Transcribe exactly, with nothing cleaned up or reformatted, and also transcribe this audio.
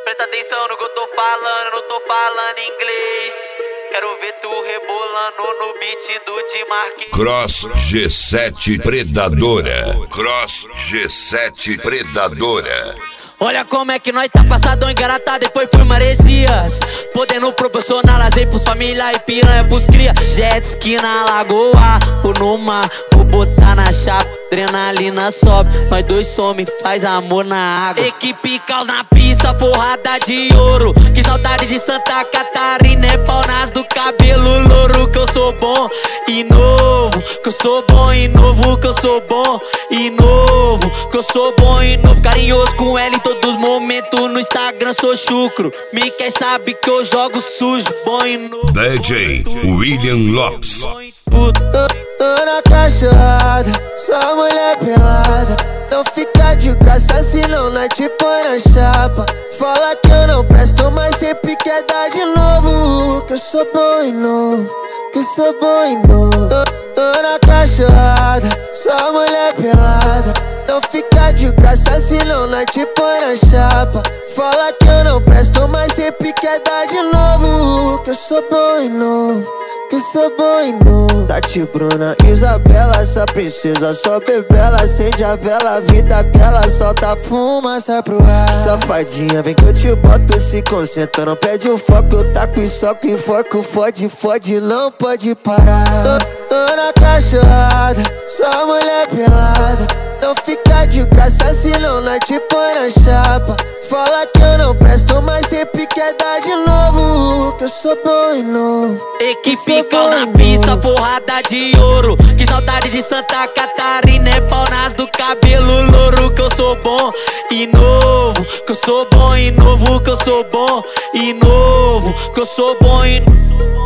Presta atenção no que eu tô falando, não tô falando inglês. Quero ver tu rebolando no beat do Dimarque. Cross G sete Predadora. Cross G sete Predadora. Olha como é que nós tá passadão engaratado, depois fui maresias. Podendo proporcionar lazer pros família e piranha pros cria. Jet ski na lagoa ou no mar, vou botar na chapa, adrenalina sobe. Nós dois some, faz amor na água. Equipe caos na pista, forrada de ouro. Que saudades de Santa Catarina, é pau nas do cabelo louro. Que eu sou bom e novo, que eu sou bom e novo, que eu sou bom e novo, que eu sou bom e novo. Carinhoso com ela em todos os momentos, no Instagram sou chucro. Me quer sabe que eu jogo sujo, bom e novo. D J William Lopes. Tô, tô na cachorrada, só mulher pelada. Não fica de graça senão nós te põe na chapa. Fala que eu não presto, mas sempre quer dar de novo. Que eu sou bom e novo, que eu sou bom e novo. Tô, tô na cachorrada, só mulher pelada. Não fica de graça senão nós te põe na chapa. Fala que eu não presto, mas sempre quer dar de novo. Que eu sou bom e novo, que eu sou bom e novo. Tati, Bruna, Isabela, essa princesa só bebela. Acende a vela, vida aquela, solta fumaça pro ar. Safadinha, vem que eu te boto, se concentra, não perde o foco. Eu taco e soco, enforco, fode, fode, não pode parar. Tô, tô na cachorrada, só mulher pelada. Não fica de graça senão nós te põe na chapa. Fala que eu não presto, mas sempre quer dar de novo. Que eu sou bom e novo. Equipe caos na pista, forrada de ouro. Que saudades de Santa Catarina, é pau nas do cabelo louro. Que eu sou bom e novo, que eu sou bom e novo, que eu sou bom e novo, que eu sou bom e novo.